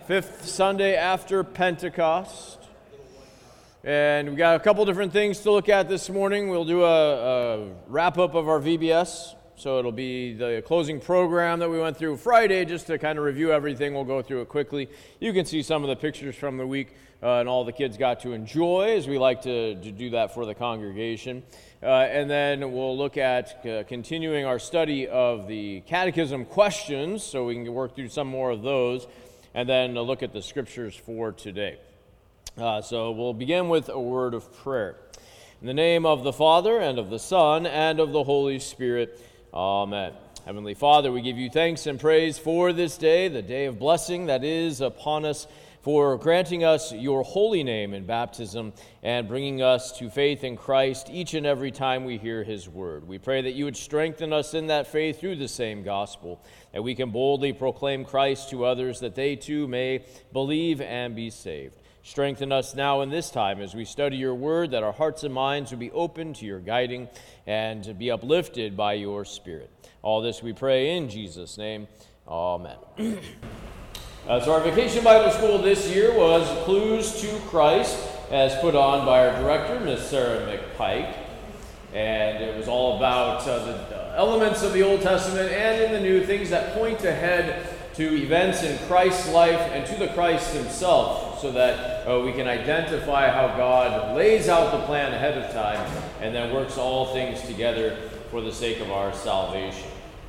fifth Sunday after Pentecost. And we've got a couple different things to look at this morning. We'll do a wrap-up of our VBS. So it'll be the closing program that we went through Friday, just to kind of review everything. We'll go through it quickly. You can see some of the pictures from the week and all the kids got to enjoy, as we like to do that for the congregation. And then we'll look at continuing our study of the catechism questions, so we can work through some more of those, and then look at the scriptures for today. So we'll begin with a word of prayer. In the name of the Father, and of the Son, and of the Holy Spirit, Amen. Heavenly Father, we give you thanks and praise for this day, the day of blessing that is upon us, for granting us your holy name in baptism and bringing us to faith in Christ each and every time we hear his word. We pray that you would strengthen us in that faith through the same gospel, that we can boldly proclaim Christ to others, that they too may believe and be saved. Strengthen us now in this time as we study your word, that our hearts and minds would be open to your guiding and to be uplifted by your Spirit. All this we pray in Jesus' name. Amen. So our Vacation Bible School this year was Clues to Christ, as put on by our director, Miss Sarah McPike. And it was all about the elements of the Old Testament and in the New, things that point ahead to events in Christ's life and to the Christ himself, so that we can identify how God lays out the plan ahead of time and then works all things together for the sake of our salvation.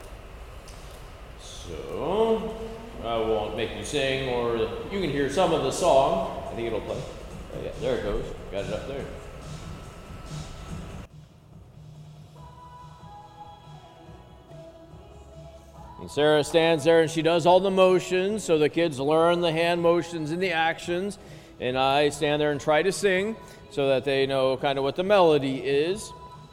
So I won't make you sing, or you can hear some of the song. I think it'll play. Oh, yeah, there it goes. Got it up there. And Sarah stands there and she does all the motions, so the kids learn the hand motions and the actions. And I stand there and try to sing so that they know kind of what the melody is.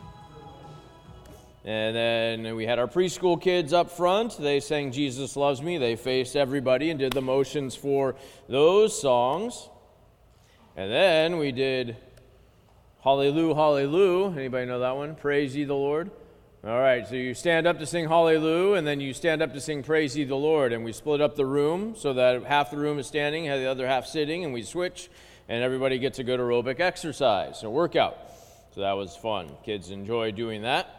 And then we had our preschool kids up front. They sang Jesus Loves Me. They faced everybody and did the motions for those songs. And then we did Hallelujah, Hallelujah. Anybody know that one? Praise ye the Lord. All right, so you stand up to sing Hallelujah, and then you stand up to sing Praise ye the Lord. And we split up the room so that half the room is standing, the other half sitting, and we switch, and everybody gets a good aerobic exercise, a workout. So that was fun. Kids enjoy doing that.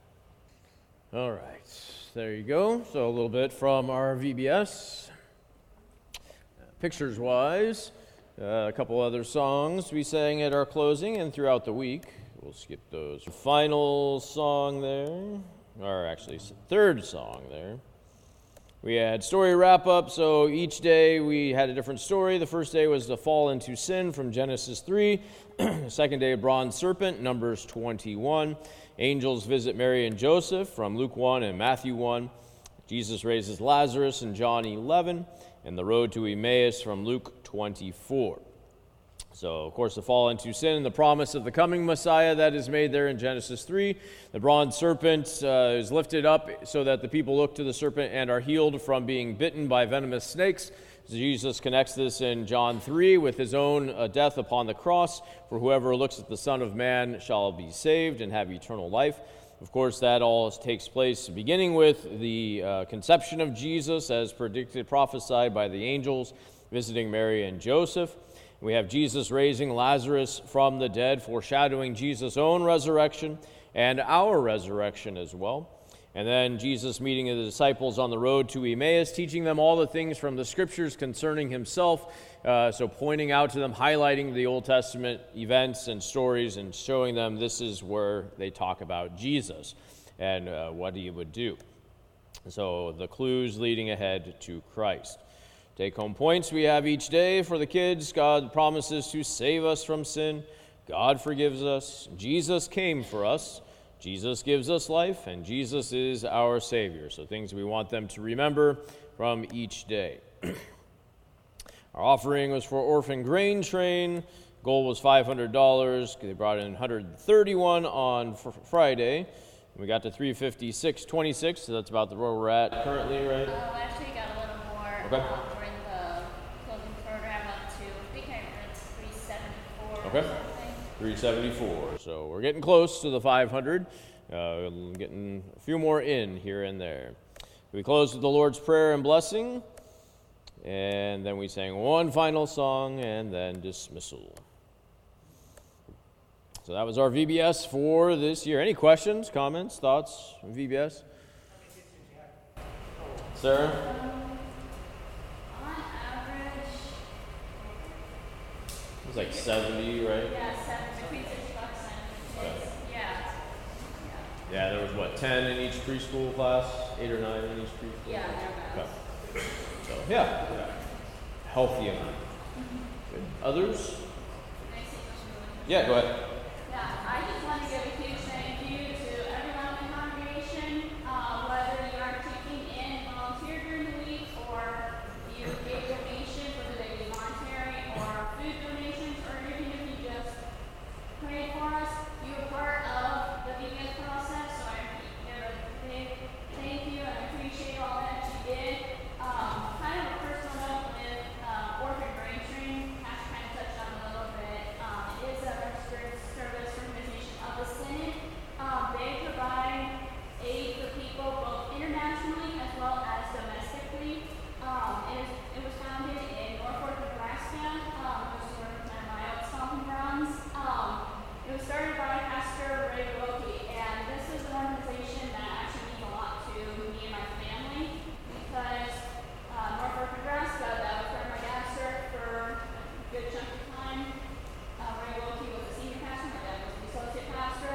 All right, there you go. So a little bit from our VBS. Pictures-wise, a couple other songs we sang at our closing and throughout the week. We'll skip those. Final song there, or actually third song there. We had story wrap-up, so each day we had a different story. The first day was the fall into sin from Genesis 3. The second day, bronze serpent, Numbers 21. Angels visit Mary and Joseph from Luke 1 and Matthew 1. Jesus raises Lazarus in John 11. And the road to Emmaus from Luke 24. So, of course, the fall into sin and the promise of the coming Messiah that is made there in Genesis 3. The bronze serpent is lifted up so that the people look to the serpent and are healed from being bitten by venomous snakes. Jesus connects this in John 3 with his own death upon the cross. For whoever looks at the Son of Man shall be saved and have eternal life. Of course, that all takes place beginning with the conception of Jesus as predicted, prophesied by the angels visiting Mary and Joseph. We have Jesus raising Lazarus from the dead, foreshadowing Jesus' own resurrection and our resurrection as well. And then Jesus meeting the disciples on the road to Emmaus, teaching them all the things from the scriptures concerning himself. So pointing out to them, highlighting the Old Testament events and stories and showing them this is where they talk about Jesus and what he would do. So the clues leading ahead to Christ. Take-home points we have each day for the kids. God promises to save us from sin. God forgives us. Jesus came for us. Jesus gives us life, and Jesus is our Savior. So things we want them to remember from each day. Our offering was for Orphan Grain Train. Goal was $500. They brought in $131 on Friday. We got to $356.26, so that's about where we're at currently, right? Actually, got a little more. Okay. During the closing program up to, I think it's 374 Okay. or something. 374. So we're getting close to the 500. Getting a few more in here and there. We close with the Lord's Prayer and blessing. And then we sang one final song and then dismissal. So that was our VBS for this year. Any questions, comments, thoughts on VBS? Sarah? On average, It was like 70, right? yeah, between 65 and kids. Yeah. Yeah, there was what, 10 in each preschool class? 8 or 9 in each preschool Yeah, class? they're Okay. So, yeah. Healthy amount. Good. Others? Can I say something? Yeah, go ahead. Yeah, I just want to give a huge thank you to everyone in the congregation, whether you are taking in volunteer during the week or you gave donations, whether they be monetary or food donations, or even if you just prayed for us. You were part of the VBS process, so I give a big thank you and I appreciate all that you did. Kind of a personal note with orphan brain training, Cash kind of touched on a little bit. It is a registered service organization of the Senate. They provide aid for people both internationally as well as domestically. It was founded in Norfolk, Nebraska, which is where kind of my old stomping grounds. It was started by Pastor Ray Wilkie, and this is an organization that actually means a lot to me and my family because Norfolk, Nebraska, that was where my dad served for a good chunk of time. Ray Wilkie was the senior pastor, my dad was the associate pastor.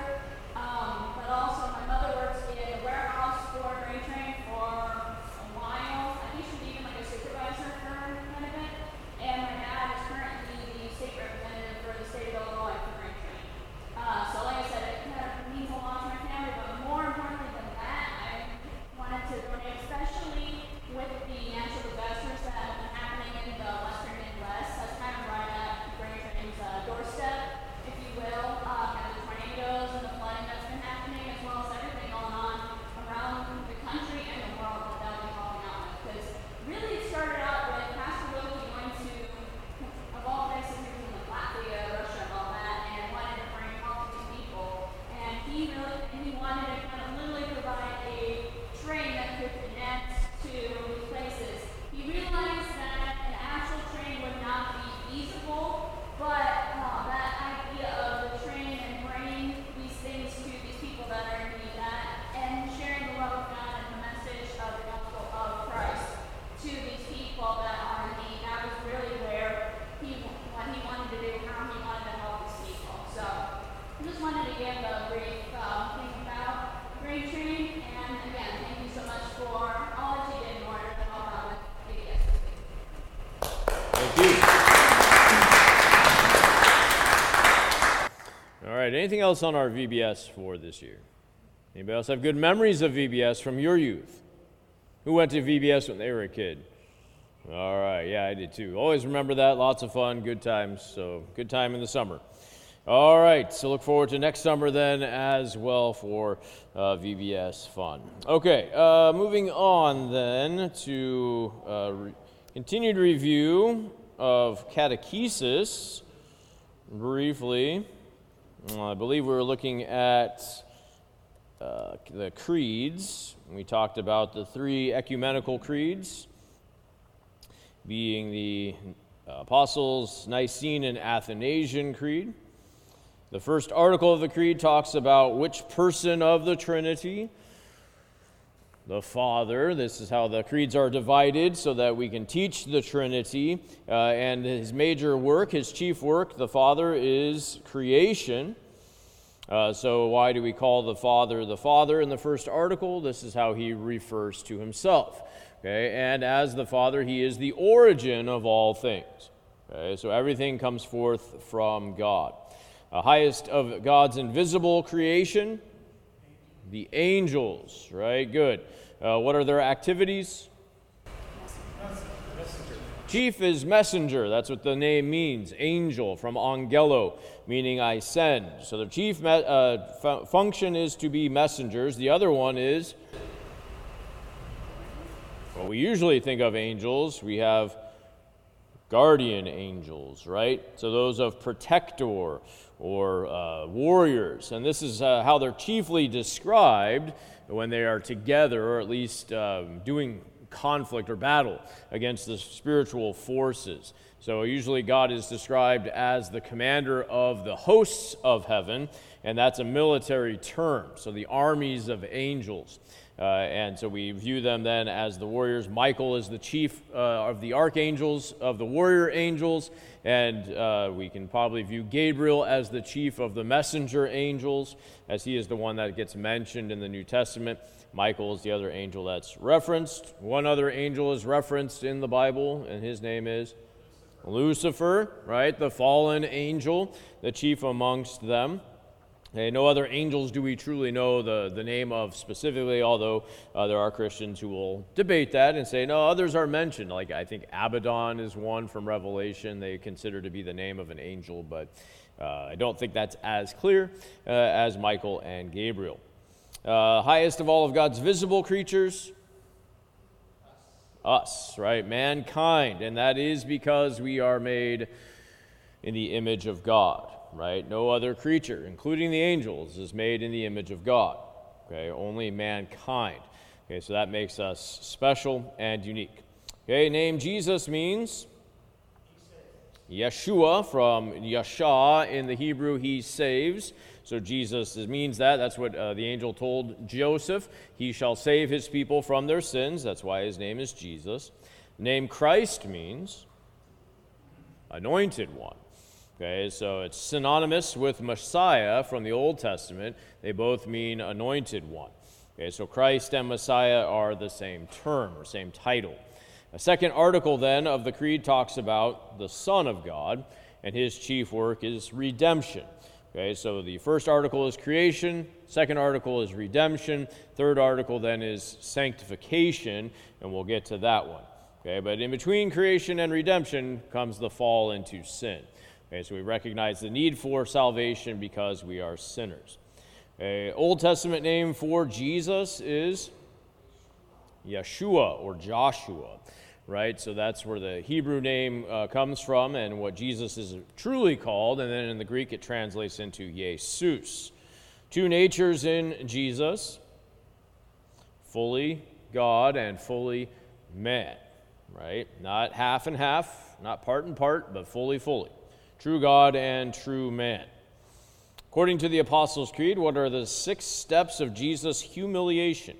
But also my mother works in the warehouse for brain training for a while. I think she was even like a supervisor for kind of it. And my dad is currently the state representative for the state of Illinois for brain training. So like I said, it kind of means a lot to my family, but more importantly than that, I wanted to donate, especially with the natural disasters that have been happening in the western Midwest. That's kind of right at brain training's doorstep, if you will. Kind of the tornadoes and the flooding that's been happening, as well as everything going on around the country and the world that they'll be helping out with. Because really it started out with Pastor Wilkie going to, of all places, he was in like Latvia, Russia, and all that, and wanted to bring help to people. And he wanted to kind of literally provide a train that could connect to these places. He realized that an actual train would not be feasible, but that idea of the train and bringing these things to these people that are in need, that and sharing the love of God and the message of the gospel of Christ to these people that are in need, that was really where what he wanted to do, how he wanted to help these people. So I just wanted to give a brief thing about brain training, and again, thank you so much for all that you did in order to help out with VBS this week. Thank you. All right, anything else on our VBS for this year? Anybody else have good memories of VBS from your youth? Who went to VBS when they were a kid? All right, yeah, I did too. Always remember that. Lots of fun, good times. So, good time in the summer. All right, so look forward to next summer then as well for VBS fun. Okay, moving on then to continued review of catechesis briefly. I believe we were looking at the creeds. We talked about the 3 ecumenical creeds, being the Apostles' Nicene and Athanasian Creed. The first article of the creed talks about which person of the Trinity, the Father. This is how the creeds are divided so that we can teach the Trinity. And his major work, his chief work, the Father, is creation. So why do we call the Father in the first article? This is how he refers to himself. Okay? And as the Father, he is the origin of all things. Okay? So everything comes forth from God. Highest of God's invisible creation, the angels, right? Good. What are their activities? Messenger. Chief is messenger. That's what the name means. Angel, from angelo, meaning I send. So the chief function is to be messengers. The other one is, well, we usually think of angels. We have guardian angels, right? So those of protector or warriors. And this is how they're chiefly described when they are together, or at least doing conflict or battle against the spiritual forces. So usually God is described as the commander of the hosts of heaven, and that's a military term, so the armies of angels. And so we view them then as the warriors. Michael is the chief of the archangels, of the warrior angels, and we can probably view Gabriel as the chief of the messenger angels, as he is the one that gets mentioned in the New Testament. Michael is the other angel that's referenced. One other angel is referenced in the Bible, and his name is Lucifer, right? The fallen angel, the chief amongst them. No other angels do we truly know the name of specifically, although there are Christians who will debate that and say, no, others are mentioned. Like I think Abaddon is one from Revelation they consider to be the name of an angel, but I don't think that's as clear as Michael and Gabriel. Highest of all of God's visible creatures? Us, right? Mankind, and that is because we are made in the image of God. Right? No other creature, including the angels, is made in the image of God. Okay? Only mankind. Okay, so that makes us special and unique. Okay, name Jesus means Yeshua, from Yasha in the Hebrew, he saves. So Jesus means that. That's what the angel told Joseph. He shall save his people from their sins. That's why his name is Jesus. The name Christ means anointed one. Okay, so it's synonymous with Messiah from the Old Testament. They both mean anointed one. Okay, so Christ and Messiah are the same term or same title. A second article then of the creed talks about the Son of God, and his chief work is redemption. Okay, so the first article is creation, second article is redemption, third article then is sanctification, and we'll get to that one. Okay, but in between creation and redemption comes the fall into sin. Okay, so we recognize the need for salvation because we are sinners. Old Testament name for Jesus is Yeshua or Joshua, right? So that's where the Hebrew name comes from and what Jesus is truly called, and then in the Greek it translates into Jesus. Two natures in Jesus, fully God and fully man, right? Not half and half, not part and part, but fully. True God and true man. According to the Apostles' Creed, what are the 6 steps of Jesus' humiliation?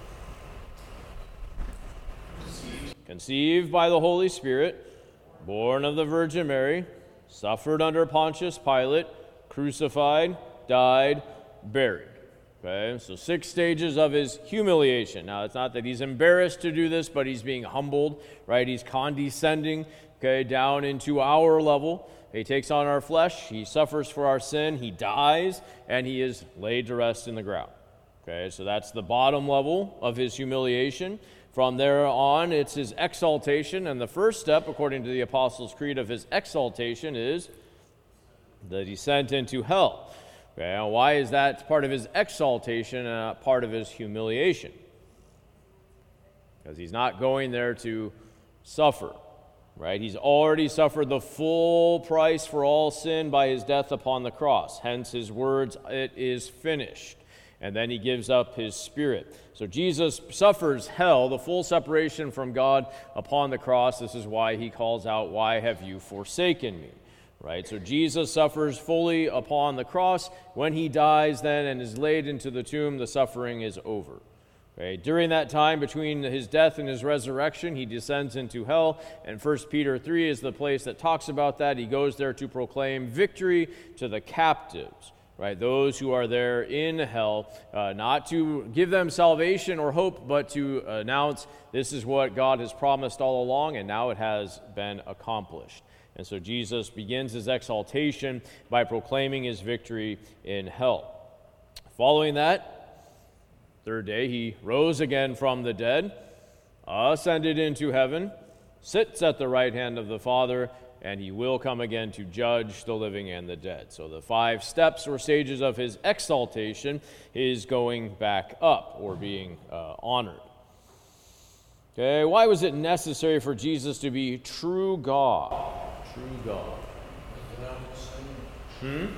Conceived by the Holy Spirit, born of the Virgin Mary, suffered under Pontius Pilate, crucified, died, buried. Okay, so 6 stages of his humiliation. Now, it's not that he's embarrassed to do this, but he's being humbled, right? He's condescending, okay, down into our level. He takes on our flesh, he suffers for our sin, he dies, and he is laid to rest in the ground. Okay, so that's the bottom level of his humiliation. From there on, it's his exaltation, and the first step, according to the Apostles' Creed, of his exaltation is the descent into hell. Okay, now why is that part of his exaltation and not part of his humiliation? Because he's not going there to suffer. Right? He's already suffered the full price for all sin by his death upon the cross. Hence his words, "It is finished." And then he gives up his spirit. So Jesus suffers hell, the full separation from God upon the cross. This is why he calls out, "Why have you forsaken me?" Right? So Jesus suffers fully upon the cross. When he dies then and is laid into the tomb, the suffering is over. Okay, during that time between his death and his resurrection, he descends into hell, and 1 Peter 3 is the place that talks about that. He goes there to proclaim victory to the captives, right? Those who are there in hell, not to give them salvation or hope, but to announce this is what God has promised all along, and now it has been accomplished. And so Jesus begins his exaltation by proclaiming his victory in hell. Following that, third day, he rose again from the dead, ascended into heaven, sits at the right hand of the Father, and he will come again to judge the living and the dead. So the 5 steps or stages of his exaltation is going back up or being honored. Okay, why was it necessary for Jesus to be true God? True God. Without sin.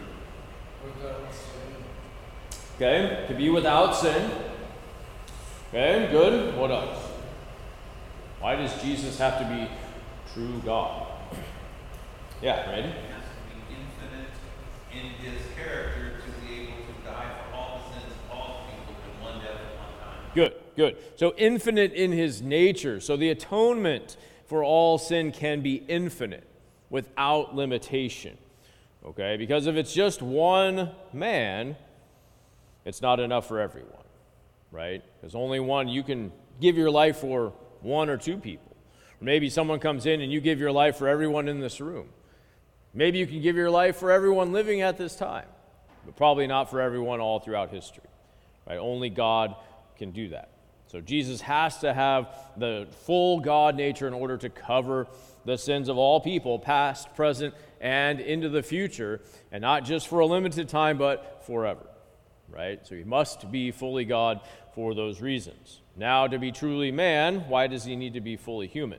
Okay, to be without sin. Okay, good. What else? Why does Jesus have to be true God? Yeah, Randy? He has to be infinite in his character to be able to die for all the sins of all people in one death at one time. Good, good. So infinite in his nature. So the atonement for all sin can be infinite without limitation. Okay? Because if it's just one man, it's not enough for everyone. Right? There's only one. You can give your life for one or two people. Or maybe someone comes in and you give your life for everyone in this room. Maybe you can give your life for everyone living at this time, but probably not for everyone all throughout history. Right? Only God can do that. So Jesus has to have the full God nature in order to cover the sins of all people, past, present, and into the future, and not just for a limited time, but forever. Right? So he must be fully God for those reasons. Now, to be truly man, why does he need to be fully human?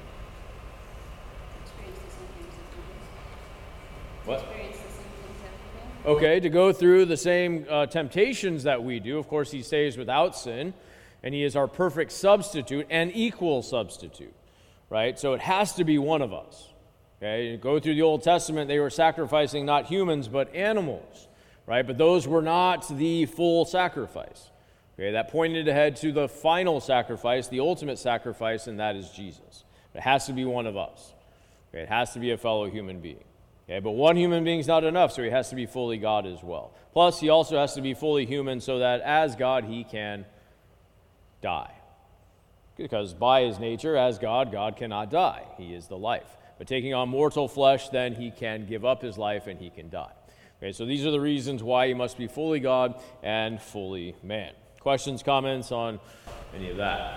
What? Okay, to go through the same temptations that we do. Of course, he stays without sin, and he is our perfect substitute and equal substitute. Right? So it has to be one of us. Okay? You go through the Old Testament, they were sacrificing not humans, but animals. Right? But those were not the full sacrifice. Okay? That pointed ahead to the final sacrifice, the ultimate sacrifice, and that is Jesus. It has to be one of us. Okay? It has to be a fellow human being. Okay? But one human being is not enough, so he has to be fully God as well. Plus, he also has to be fully human so that as God, he can die. Because by his nature, as God, God cannot die. He is the life. But taking on mortal flesh, then he can give up his life and he can die. Okay, so these are the reasons why he must be fully God and fully man. Questions, comments on any of that?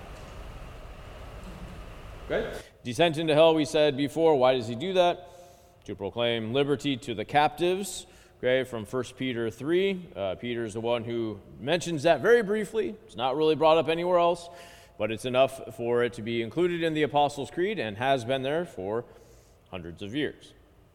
Okay. Descent into hell, we said before. Why does he do that? To proclaim liberty to the captives. Okay, from 1 Peter 3. Peter is the one who mentions that very briefly. It's not really brought up anywhere else, but it's enough for it to be included in the Apostles' Creed and has been there for hundreds of years.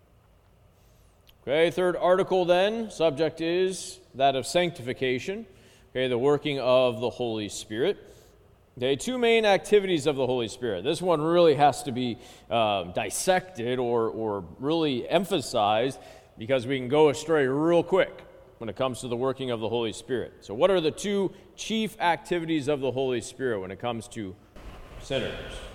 Okay, third article then, subject is that of sanctification, okay, the working of the Holy Spirit. Okay, two main activities of the Holy Spirit. This one really has to be dissected or really emphasized because we can go astray real quick when it comes to the working of the Holy Spirit. So what are the two chief activities of the Holy Spirit when it comes to sinners?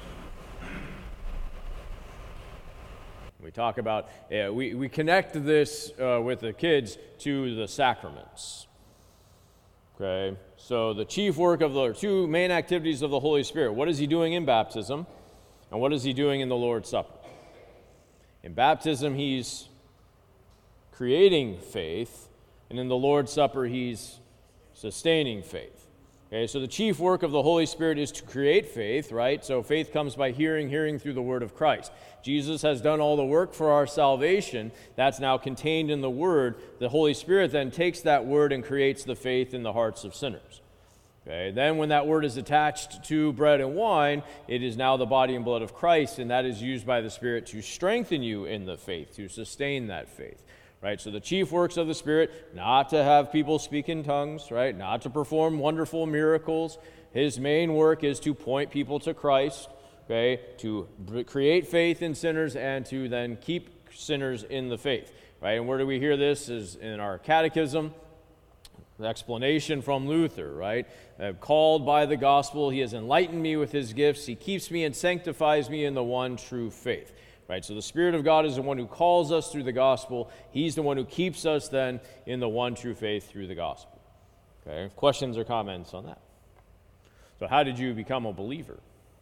We talk about, we connect this with the kids to the sacraments. Okay, so the chief work of the two main activities of the Holy Spirit. What is he doing in baptism, and what is he doing in the Lord's Supper? In baptism, he's creating faith, and in the Lord's Supper, he's sustaining faith. Okay, so the chief work of the Holy Spirit is to create faith, right? So faith comes by hearing, hearing through the word of Christ. Jesus has done all the work for our salvation. That's now contained in the word. The Holy Spirit then takes that word and creates the faith in the hearts of sinners. Okay, then when that word is attached to bread and wine, it is now the body and blood of Christ, and that is used by the Spirit to strengthen you in the faith, to sustain that faith. Right, so the chief works of the Spirit, not to have people speak in tongues, right? Not to perform wonderful miracles. His main work is to point people to Christ, okay? To create faith in sinners and to then keep sinners in the faith, right? And where do we hear this? Is in our catechism, the explanation from Luther, right? Called by the gospel, he has enlightened me with his gifts. He keeps me and sanctifies me in the one true faith. Right, so the Spirit of God is the one who calls us through the gospel. He's the one who keeps us then in the one true faith through the gospel. Okay, questions or comments on that? So how did you become a believer?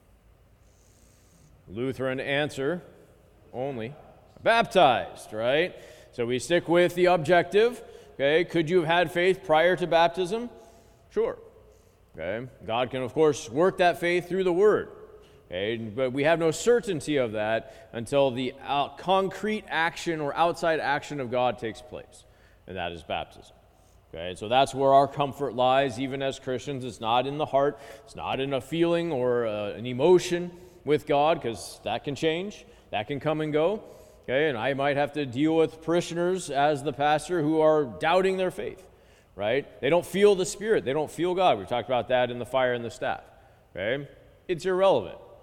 Lutheran answer, only baptized, right? So we stick with the objective. Okay, could you have had faith prior to baptism? Sure. Okay, God can, of course, work that faith through the Word. Okay, but we have no certainty of that until the concrete action or outside action of God takes place, and that is baptism. Okay, so that's where our comfort lies, even as Christians. It's not in the heart, it's not in a feeling or an emotion with God, because that can change, that can come and go. Okay, and I might have to deal with parishioners as the pastor who are doubting their faith, right? They don't feel the Spirit, they don't feel God. We talked about that in the fire and the staff. Okay, it's irrelevant.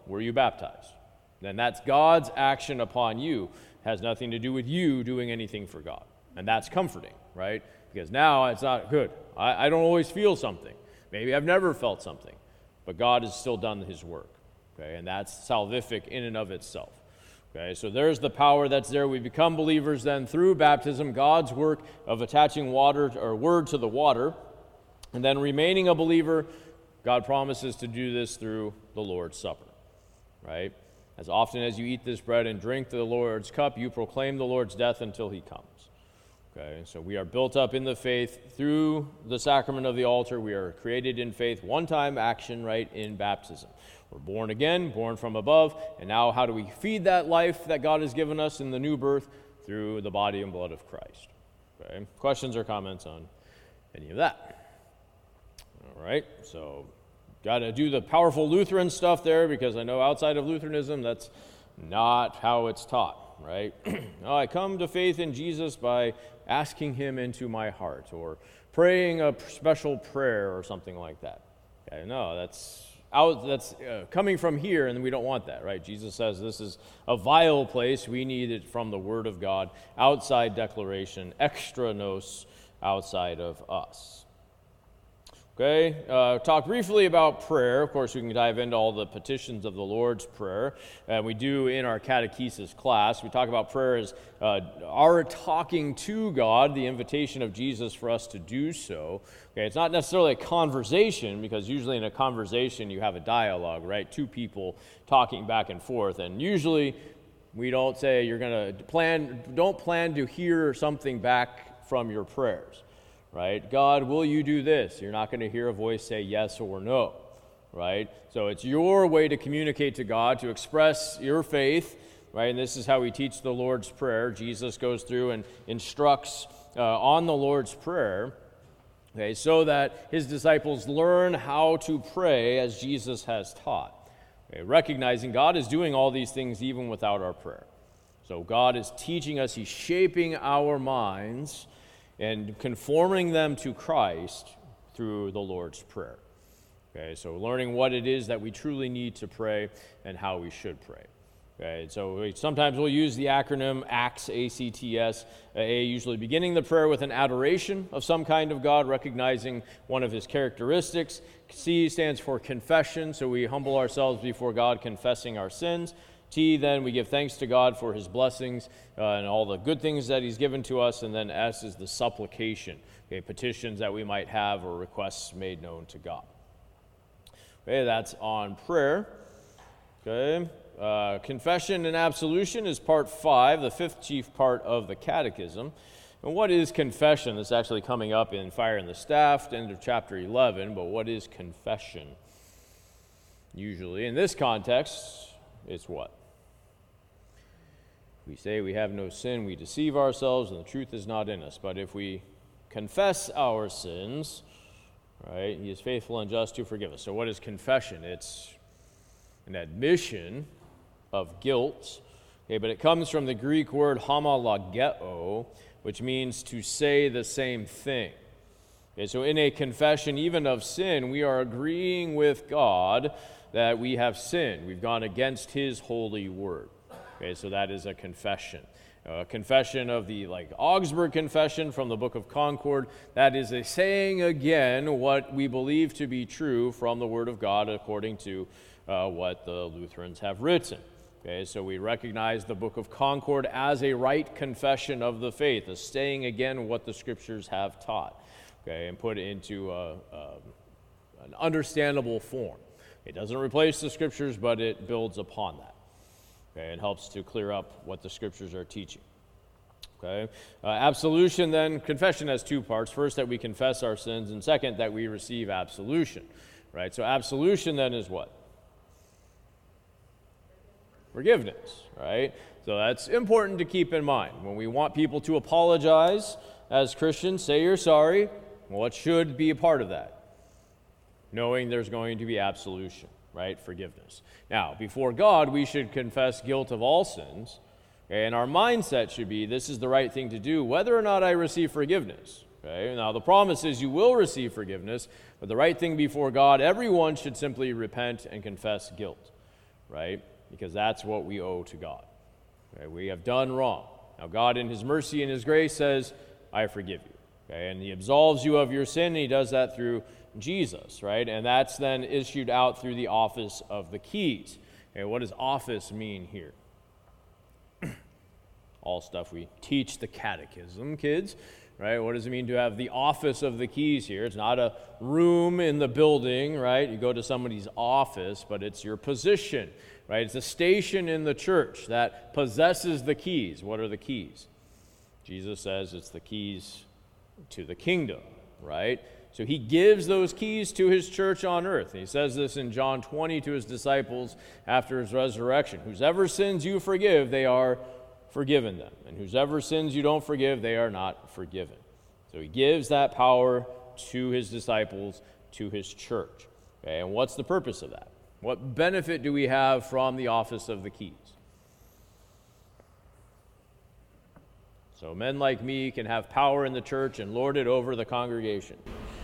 were you baptized? Then that's God's action upon you. It has nothing to do with you doing anything for God. And that's comforting, right? Because now it's not good. I don't always feel something. Maybe I've never felt something. But God has still done his work. Okay? And that's salvific in and of itself. Okay, so there's the power that's there. We become believers then through baptism, God's work of attaching water or word to the water, and then remaining a believer. God promises to do this through the Lord's Supper, right? As often as you eat this bread and drink the Lord's cup, you proclaim the Lord's death until he comes. Okay, so we are built up in the faith through the sacrament of the altar. We are created in faith, one-time action, right, in baptism. We're born again, born from above, and now how do we feed that life that God has given us in the new birth? Through the body and blood of Christ. Okay, questions or comments on any of that? All right, so got to do the powerful Lutheran stuff there, because I know outside of Lutheranism, that's not how it's taught, right? Oh, I come to faith in Jesus by asking him into my heart, or praying a special prayer or something like that. Okay, no, that's coming from here, and we don't want that, right? Jesus says this is a vile place. We need it from the Word of God, outside declaration, extra nos, outside of us. Okay, talk briefly about prayer. Of course, we can dive into all the petitions of the Lord's Prayer, and we do in our catechesis class. We talk about prayer as our talking to God, the invitation of Jesus for us to do so. Okay, it's not necessarily a conversation, because usually in a conversation you have a dialogue, right? Two people talking back and forth, and usually we don't say don't plan to hear something back from your prayers. Right? God, will you do this? You're not going to hear a voice say yes or no, right? So it's your way to communicate to God, to express your faith, right? And this is how we teach the Lord's Prayer. Jesus goes through and instructs on the Lord's Prayer, okay, so that his disciples learn how to pray as Jesus has taught. Okay, recognizing God is doing all these things even without our prayer. So God is teaching us, he's shaping our minds and conforming them to Christ through the Lord's Prayer. Okay, so learning what it is that we truly need to pray and how we should pray. Okay, so sometimes we'll use the acronym ACTS, A-C-T-S, A, usually beginning the prayer with an adoration of some kind of God, recognizing one of his characteristics. C stands for confession, so we humble ourselves before God, confessing our sins. T, then we give thanks to God for his blessings and all the good things that he's given to us. And then S is the supplication, okay, petitions that we might have or requests made known to God. Okay, that's on prayer. Okay, confession and absolution is part 5, the 5th chief part of the catechism. And what is confession? This is actually coming up in Fire and the Staff, end of chapter 11. But what is confession? Usually, in this context, it's what? We say we have no sin, we deceive ourselves, and the truth is not in us. But if we confess our sins, right, he is faithful and just to forgive us. So what is confession? It's an admission of guilt, okay, but it comes from the Greek word homologeo, which means to say the same thing. Okay, so in a confession, even of sin, we are agreeing with God that we have sinned. We've gone against his holy word. Okay, so that is a confession. A confession of the Augsburg Confession from the Book of Concord. That is a saying again what we believe to be true from the Word of God according to what the Lutherans have written. Okay, so we recognize the Book of Concord as a right confession of the faith, a saying again what the Scriptures have taught, okay, and put it into an understandable form. It doesn't replace the Scriptures, but it builds upon that. Okay, it helps to clear up what the Scriptures are teaching. Okay, absolution then, confession has 2 parts. First, that we confess our sins, and second, that we receive absolution. Right, so absolution then is what? Forgiveness, right? So that's important to keep in mind. When we want people to apologize as Christians, say you're sorry, what should be a part of that? Knowing there's going to be absolution, right? Forgiveness. Now, before God, we should confess guilt of all sins, okay? And our mindset should be, this is the right thing to do, whether or not I receive forgiveness. Okay? Now, the promise is you will receive forgiveness, but the right thing before God, everyone should simply repent and confess guilt. right? Because that's what we owe to God. Okay? We have done wrong. Now, God, in his mercy and his grace, says, I forgive you. Okay? And he absolves you of your sin, and he does that through Jesus, right? And that's then issued out through the office of the keys. Okay, what does office mean here? All stuff we teach the catechism, kids, right? What does it mean to have the office of the keys here? It's not a room in the building, right? You go to somebody's office, but it's your position, right? It's a station in the church that possesses the keys. What are the keys? Jesus says it's the keys to the kingdom, right? So he gives those keys to his church on earth. He says this in John 20 to his disciples after his resurrection. Whosever sins you forgive, they are forgiven them. And whosever sins you don't forgive, they are not forgiven. So he gives that power to his disciples, to his church. Okay, and what's the purpose of that? What benefit do we have from the office of the keys? So men like me can have power in the church and lord it over the congregation.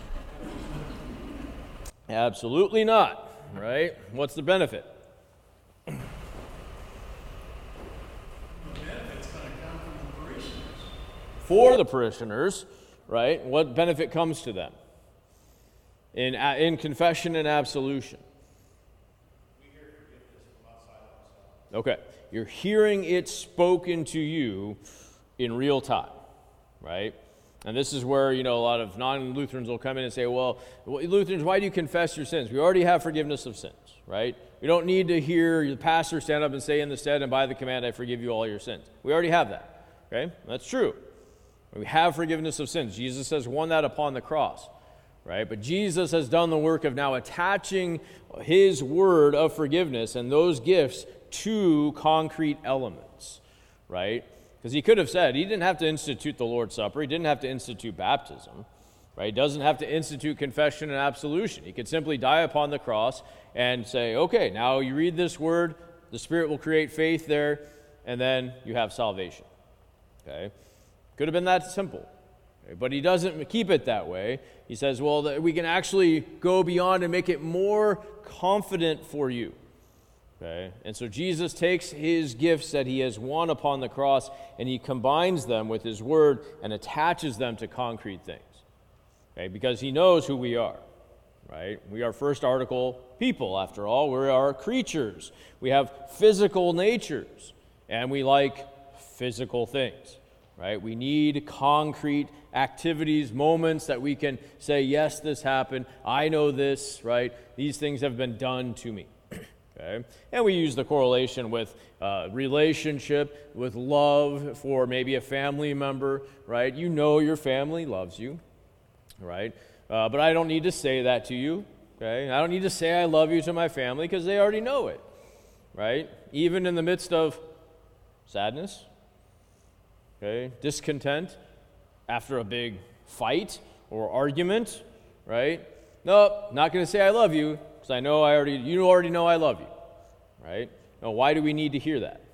Absolutely not, right? What's the benefit? The benefit's going to come from the parishioners. For the parishioners, right? What benefit comes to them? In confession and absolution. We hear forgiveness from outside ourselves. Okay, you're hearing it spoken to you in real time, right? And this is where, a lot of non-Lutherans will come in and say, well, Lutherans, why do you confess your sins? We already have forgiveness of sins, right? We don't need to hear the pastor stand up and say in the stead, and by the command, I forgive you all your sins. We already have that, okay? That's true. We have forgiveness of sins. Jesus has won that upon the cross, right? But Jesus has done the work of now attaching his word of forgiveness and those gifts to concrete elements, right? Because he could have said, he didn't have to institute the Lord's Supper. He didn't have to institute baptism, right? He doesn't have to institute confession and absolution. He could simply die upon the cross and say, okay, now you read this word, the Spirit will create faith there, and then you have salvation, okay? Could have been that simple. Okay? But he doesn't keep it that way. He says, well, we can actually go beyond and make it more confident for you. Okay? And so Jesus takes his gifts that he has won upon the cross and he combines them with his word and attaches them to concrete things. Okay? Because he knows who we are, right? We are first article people, after all. We are creatures. We have physical natures and we like physical things, right? We need concrete activities, moments that we can say, yes, this happened. I know this, right? These things have been done to me. Okay. And we use the correlation with relationship, with love for maybe a family member, right? You know your family loves you, right? But I don't need to say that to you, okay? I don't need to say I love you to my family because they already know it, right? Even in the midst of sadness, okay, discontent, after a big fight or argument, right? Nope, not going to say I love you. because I know you already know I love you, right? Now, why do we need to hear that?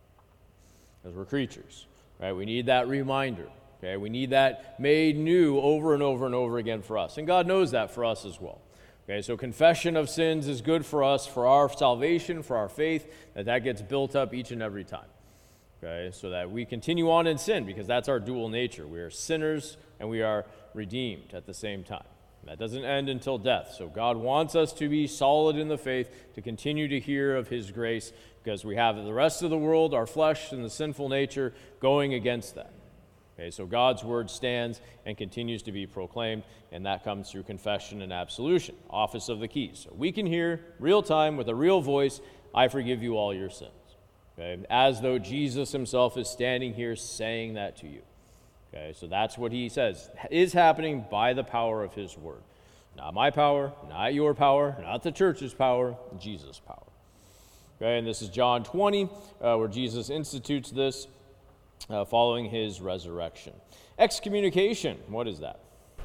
Because we're creatures, right? We need that reminder, okay? We need that made new over and over and over again for us. And God knows that for us as well. Okay, so confession of sins is good for us, for our salvation, for our faith, that gets built up each and every time. Okay, so that we continue on in sin, because that's our dual nature. We are sinners and we are redeemed at the same time. That doesn't end until death. So God wants us to be solid in the faith, to continue to hear of his grace, because we have the rest of the world, our flesh and the sinful nature, going against that. Okay, so God's word stands and continues to be proclaimed, and that comes through confession and absolution, office of the keys. So we can hear real time with a real voice, I forgive you all your sins. Okay, as though Jesus himself is standing here saying that to you. Okay, so that's what he says is happening by the power of his word. Not my power, not your power, not the church's power, Jesus' power. Okay, and this is John 20, where Jesus institutes this following his resurrection. Excommunication, what is that?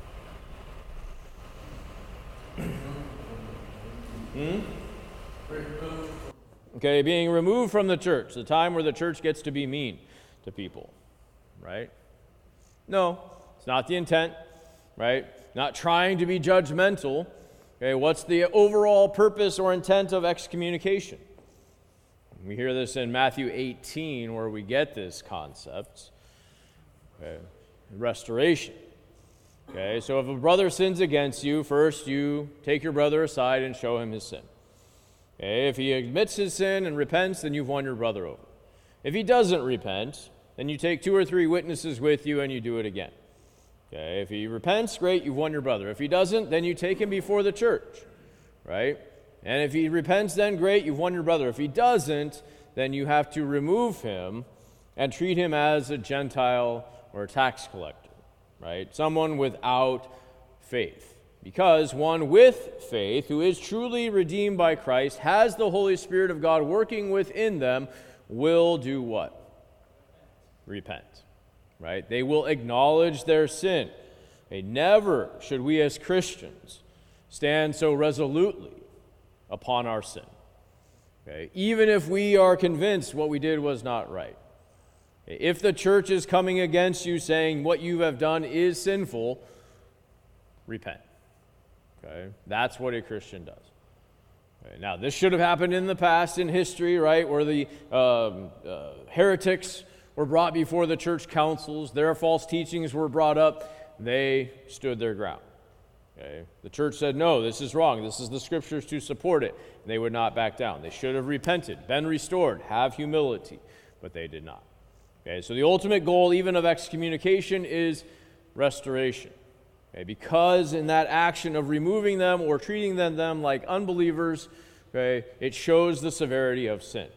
Okay, being removed from the church, the time where the church gets to be mean to people, right? No, it's not the intent, right? Not trying to be judgmental. Okay, what's the overall purpose or intent of excommunication? We hear this in Matthew 18, where we get this concept. Okay. Restoration. Okay, so if a brother sins against you, first you take your brother aside and show him his sin. Okay, if he admits his sin and repents, then you've won your brother over. If he doesn't repent, then you take 2 or 3 witnesses with you and you do it again. Okay, if he repents, great, you've won your brother. If he doesn't, then you take him before the church, right? And if he repents, then great, you've won your brother. If he doesn't, then you have to remove him and treat him as a Gentile or a tax collector, right? Someone without faith. Because one with faith, who is truly redeemed by Christ, has the Holy Spirit of God working within them, will do what? Repent, right? They will acknowledge their sin. Never should we as Christians stand so resolutely upon our sin. Okay? Even if we are convinced what we did was not right. If the church is coming against you saying what you have done is sinful, repent. Okay? That's what a Christian does. Okay? Now, this should have happened in the past in history, right, where the heretics were brought before the church councils. Their false teachings were brought up. They stood their ground. Okay? The church said, no, this is wrong. This is the scriptures to support it. And they would not back down. They should have repented, been restored, have humility, but they did not. Okay? So the ultimate goal even of excommunication is restoration. Okay? Because in that action of removing them or treating them like unbelievers, okay, it shows the severity of sin.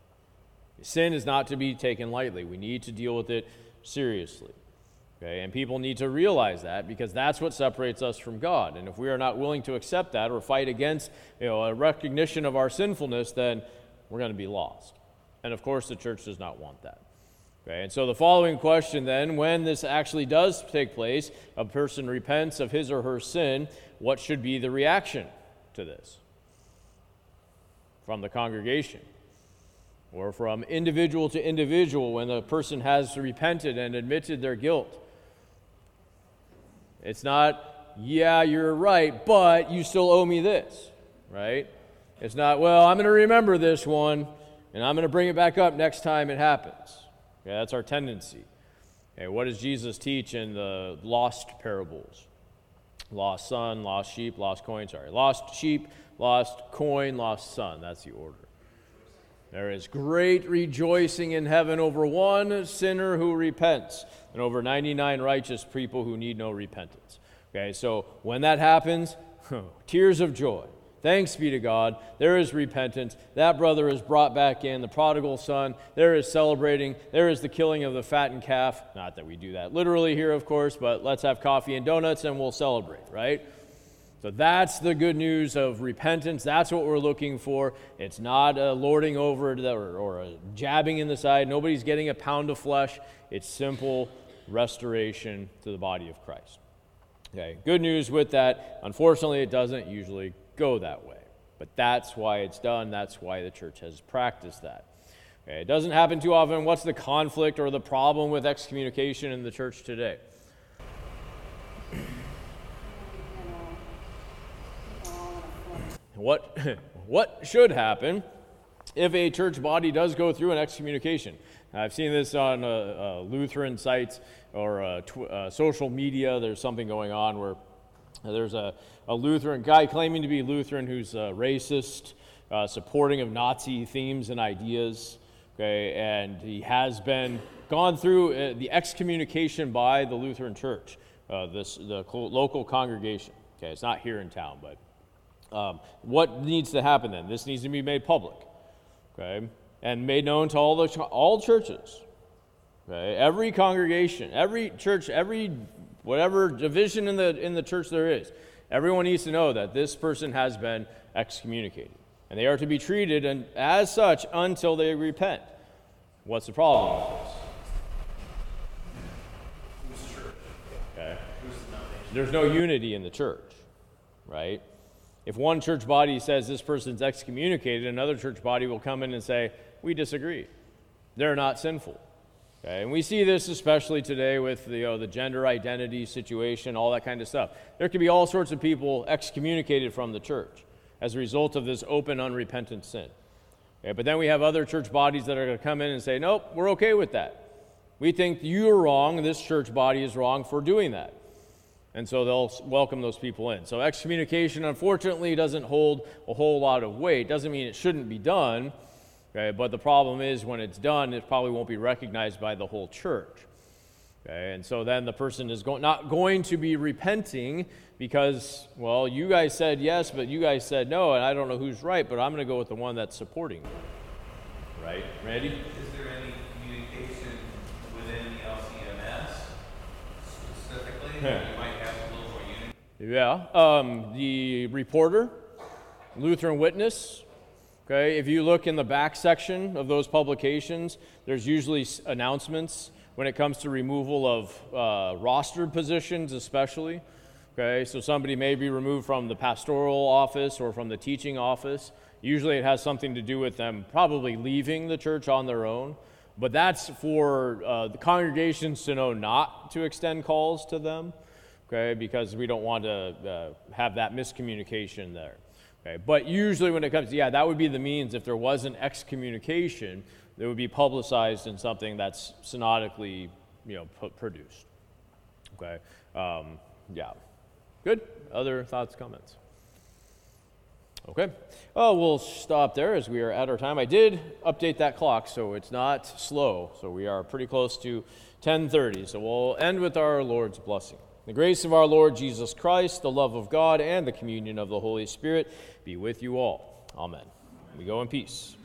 Sin is not to be taken lightly. We need to deal with it seriously. Okay? And people need to realize that, because that's what separates us from God. And if we are not willing to accept that or fight against a recognition of our sinfulness, then we're going to be lost. And of course, the church does not want that. Okay? And so the following question then, when this actually does take place, a person repents of his or her sin, what should be the reaction to this? From the congregation, or from individual to individual when the person has repented and admitted their guilt. It's not, yeah, you're right, but you still owe me this, right? It's not, well, I'm going to remember this one, and I'm going to bring it back up next time it happens. Okay, that's our tendency. Okay, what does Jesus teach in the lost parables? Lost son, lost sheep, lost coin, Lost sheep, lost coin, lost son. That's the order. There is great rejoicing in heaven over one sinner who repents and over 99 righteous people who need no repentance. Okay, so when that happens, tears of joy. Thanks be to God. There is repentance. That brother is brought back in, the prodigal son. There is celebrating. There is the killing of the fattened calf. Not that we do that literally here, of course, but let's have coffee and donuts and we'll celebrate, right? So that's the good news of repentance. That's what we're looking for. It's not a lording over or a jabbing in the side. Nobody's getting a pound of flesh. It's simple restoration to the body of Christ. Okay, good news with that. Unfortunately, it doesn't usually go that way. But that's why it's done. That's why the church has practiced that. Okay, it doesn't happen too often. What's the conflict or the problem with excommunication in the church today? What should happen if a church body does go through an excommunication? I've seen this on Lutheran sites or social media. There's something going on where there's a Lutheran guy claiming to be Lutheran who's racist, supporting of Nazi themes and ideas. Okay, and he has been gone through the excommunication by the Lutheran Church, the local congregation. Okay, it's not here in town, but. What needs to happen then? This needs to be made public, okay, and made known to all churches, okay, every congregation, every church, every whatever division in the church there is. Everyone needs to know that this person has been excommunicated, and they are to be treated and as such until they repent. What's the problem with this? Who's church? Okay, Who's the denomination? there's no unity in the church, right? If one church body says this person's excommunicated, another church body will come in and say, we disagree. They're not sinful. Okay? And we see this especially today with the gender identity situation, all that kind of stuff. There could be all sorts of people excommunicated from the church as a result of this open, unrepentant sin. Okay, but then we have other church bodies that are going to come in and say, nope, we're okay with that. We think you're wrong, and this church body is wrong for doing that. And so they'll welcome those people in. So excommunication, unfortunately, doesn't hold a whole lot of weight. Doesn't mean it shouldn't be done, okay? But the problem is when it's done, it probably won't be recognized by the whole church. Okay? And so then the person is not going to be repenting because, well, you guys said yes, but you guys said no, and I don't know who's right, but I'm going to go with the one that's supporting me. Right? Randy? Is there any communication within the LCMS specifically that you might have a little more unity? Yeah. The Reporter, Lutheran Witness. Okay, if you look in the back section of those publications, there's usually announcements when it comes to removal of rostered positions, especially. Okay, so somebody may be removed from the pastoral office or from the teaching office. Usually it has something to do with them probably leaving the church on their own. But that's for the congregations to know not to extend calls to them, okay, because we don't want to have that miscommunication there. Okay, but usually when it comes to, that would be the means if there was an excommunication, that would be publicized in something that's synodically, produced. Okay, Good. Other thoughts, comments? Okay. Oh, we'll stop there as we are at our time. I did update that clock, so it's not slow. So we are pretty close to 10:30. So we'll end with our Lord's blessing. The grace of our Lord Jesus Christ, the love of God, and the communion of the Holy Spirit be with you all. Amen. We go in peace.